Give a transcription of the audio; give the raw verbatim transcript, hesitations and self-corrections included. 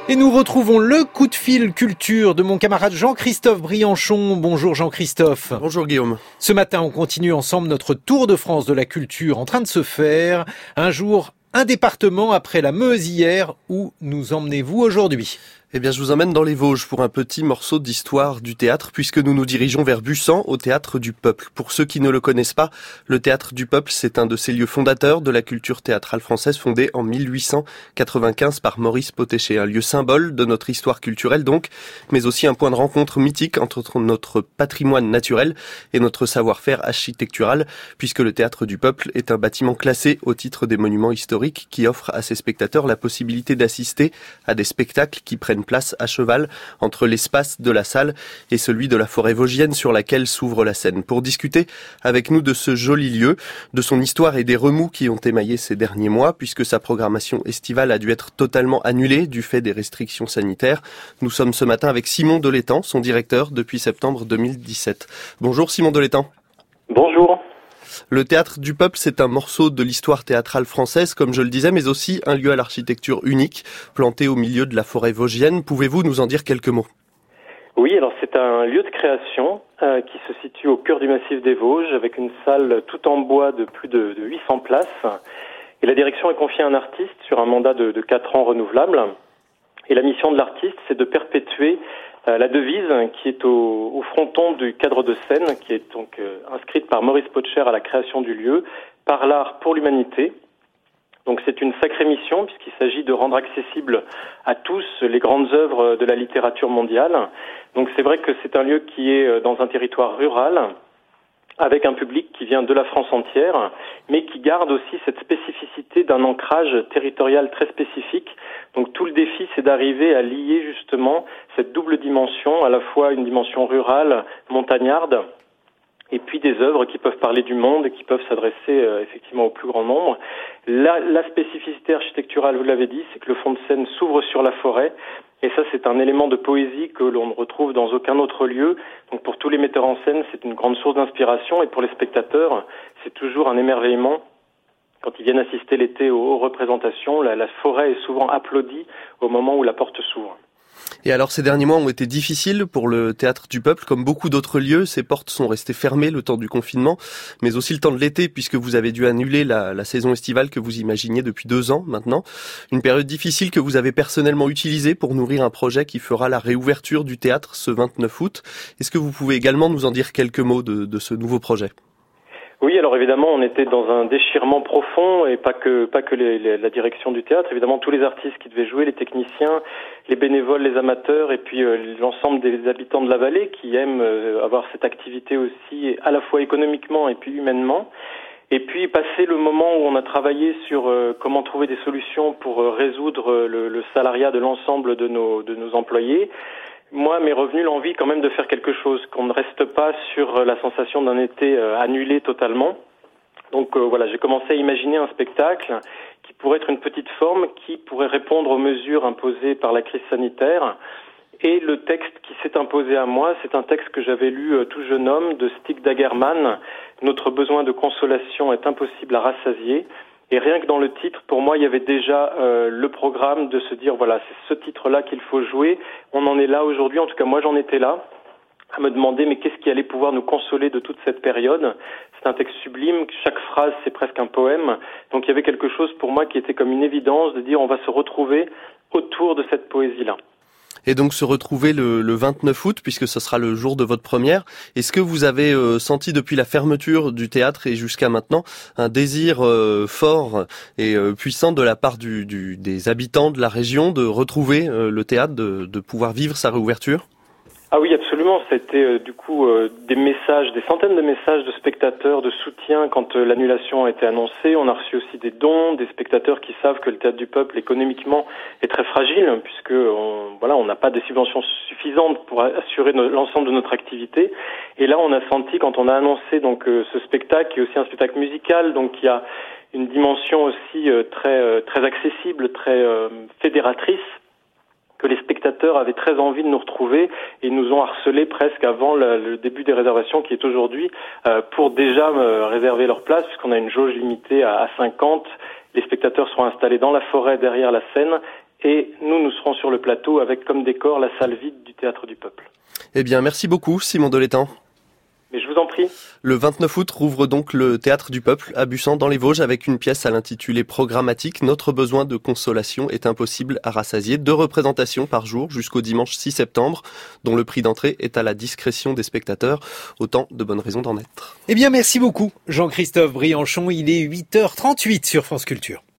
Et nous retrouvons le coup de fil culture de mon camarade Jean-Christophe Brianchon. Bonjour Jean-Christophe. Bonjour Guillaume. Ce matin, on continue ensemble notre tour de France de la culture en train de se faire. Un jour, un département après la Meuse hier. Où nous emmenez-vous aujourd'hui ? Eh bien, je vous emmène dans les Vosges pour un petit morceau d'histoire du théâtre, puisque nous nous dirigeons vers Busan, au Théâtre du Peuple. Pour ceux qui ne le connaissent pas, le Théâtre du Peuple, c'est un de ces lieux fondateurs de la culture théâtrale française, fondé en mille huit cent quatre-vingt-quinze par Maurice Pottecher. Un lieu symbole de notre histoire culturelle donc, mais aussi un point de rencontre mythique entre notre patrimoine naturel et notre savoir-faire architectural, puisque le Théâtre du Peuple est un bâtiment classé au titre des monuments historiques qui offre à ses spectateurs la possibilité d'assister à des spectacles qui prennent place à cheval entre l'espace de la salle et celui de la forêt vosgienne sur laquelle s'ouvre la Seine. Pour discuter avec nous de ce joli lieu, de son histoire et des remous qui ont émaillé ces derniers mois, puisque sa programmation estivale a dû être totalement annulée du fait des restrictions sanitaires, nous sommes ce matin avec Simon Delétang, son directeur depuis septembre deux mille dix-sept. Bonjour Simon Delétang. Bonjour. Le Théâtre du Peuple, c'est un morceau de l'histoire théâtrale française, comme je le disais, mais aussi un lieu à l'architecture unique, planté au milieu de la forêt vosgienne. Pouvez-vous nous en dire quelques mots ? Oui, alors c'est un lieu de création euh, qui se situe au cœur du massif des Vosges, avec une salle tout en bois de plus de, de huit cents places. Et la direction est confiée à un artiste sur un mandat de, de quatre ans renouvelable. Et la mission de l'artiste, c'est de perpétuer euh, la devise qui est au, au fronton du cadre de scène, qui est donc euh, inscrite par Maurice Pottecher à la création du lieu, par l'art pour l'humanité. Donc c'est une sacrée mission puisqu'il s'agit de rendre accessible à tous les grandes œuvres de la littérature mondiale. Donc c'est vrai que c'est un lieu qui est dans un territoire rural, avec un public qui vient de la France entière, mais qui garde aussi cette spécificité d'un ancrage territorial très spécifique. Donc tout le défi, c'est d'arriver à lier justement cette double dimension, à la fois une dimension rurale, montagnarde, et puis des œuvres qui peuvent parler du monde et qui peuvent s'adresser euh, effectivement au plus grand nombre. La, la spécificité architecturale, vous l'avez dit, c'est que le fond de scène s'ouvre sur la forêt. Et ça, c'est un élément de poésie que l'on ne retrouve dans aucun autre lieu. Donc pour tous les metteurs en scène, c'est une grande source d'inspiration. Et pour les spectateurs, c'est toujours un émerveillement. Quand ils viennent assister l'été aux, aux représentations, la, la forêt est souvent applaudie au moment où la porte s'ouvre. Et alors ces derniers mois ont été difficiles pour le Théâtre du Peuple, comme beaucoup d'autres lieux. Ses portes sont restées fermées le temps du confinement, mais aussi le temps de l'été, puisque vous avez dû annuler la, la saison estivale que vous imaginiez depuis deux ans maintenant. Une période difficile que vous avez personnellement utilisée pour nourrir un projet qui fera la réouverture du théâtre ce vingt-neuf août. Est-ce que vous pouvez également nous en dire quelques mots de, de ce nouveau projet ? Oui, alors évidemment, on était dans un déchirement profond et pas que pas que les, les, la direction du théâtre. Évidemment, tous les artistes qui devaient jouer, les techniciens, les bénévoles, les amateurs, et puis euh, l'ensemble des habitants de la vallée qui aiment euh, avoir cette activité aussi, à la fois économiquement et puis humainement. Et puis passer le moment où on a travaillé sur euh, comment trouver des solutions pour euh, résoudre euh, le, le salariat de l'ensemble de nos de nos employés. Moi, m'est revenu l'envie quand même de faire quelque chose, qu'on ne reste pas sur la sensation d'un été euh, annulé totalement. Donc euh, voilà, j'ai commencé à imaginer un spectacle qui pourrait être une petite forme, qui pourrait répondre aux mesures imposées par la crise sanitaire. Et le texte qui s'est imposé à moi, c'est un texte que j'avais lu euh, tout jeune homme de Stig Dagerman. Notre besoin de consolation est impossible à rassasier. Et rien que dans le titre, pour moi, il y avait déjà euh, le programme de se dire, voilà, c'est ce titre-là qu'il faut jouer. On en est là aujourd'hui, en tout cas moi j'en étais là, à me demander, mais qu'est-ce qui allait pouvoir nous consoler de toute cette période ? C'est un texte sublime, chaque phrase c'est presque un poème. Donc il y avait quelque chose pour moi qui était comme une évidence de dire, on va se retrouver autour de cette poésie-là. Et donc se retrouver le, le vingt-neuf août, puisque ce sera le jour de votre première. Est-ce que vous avez euh, senti depuis la fermeture du théâtre et jusqu'à maintenant un désir euh, fort et euh, puissant de la part du, du, des habitants de la région de retrouver euh, le théâtre, de, de pouvoir vivre sa réouverture ? Ah oui, absolument. C'était euh, du coup euh, des messages, des centaines de messages de spectateurs, de soutien quand euh, l'annulation a été annoncée. On a reçu aussi des dons, des spectateurs qui savent que le Théâtre du Peuple économiquement est très fragile, puisque on, voilà, on n'a pas des subventions suffisantes pour assurer no- l'ensemble de notre activité. Et là, on a senti quand on a annoncé donc euh, ce spectacle, qui est aussi un spectacle musical, donc il y a une dimension aussi euh, très euh, très accessible, très euh, fédératrice, que les spectateurs avaient très envie de nous retrouver et nous ont harcelés presque avant le, le début des réservations qui est aujourd'hui euh, pour déjà euh, réserver leur place, puisqu'on a une jauge limitée à, à cinquante. Les spectateurs seront installés dans la forêt derrière la scène Et nous, nous serons sur le plateau avec comme décor la salle vide du Théâtre du Peuple. Eh bien, merci beaucoup, Simon Delétang. Mais je vous en prie. Le vingt-neuf août rouvre donc le Théâtre du Peuple à Busan dans les Vosges avec une pièce à l'intitulé programmatique. Notre besoin de consolation est impossible à rassasier. Deux représentations par jour jusqu'au dimanche six septembre, dont le prix d'entrée est à la discrétion des spectateurs. Autant de bonnes raisons d'en être. Eh bien, merci beaucoup, Jean-Christophe Brianchon. Il est huit heures trente-huit sur France Culture.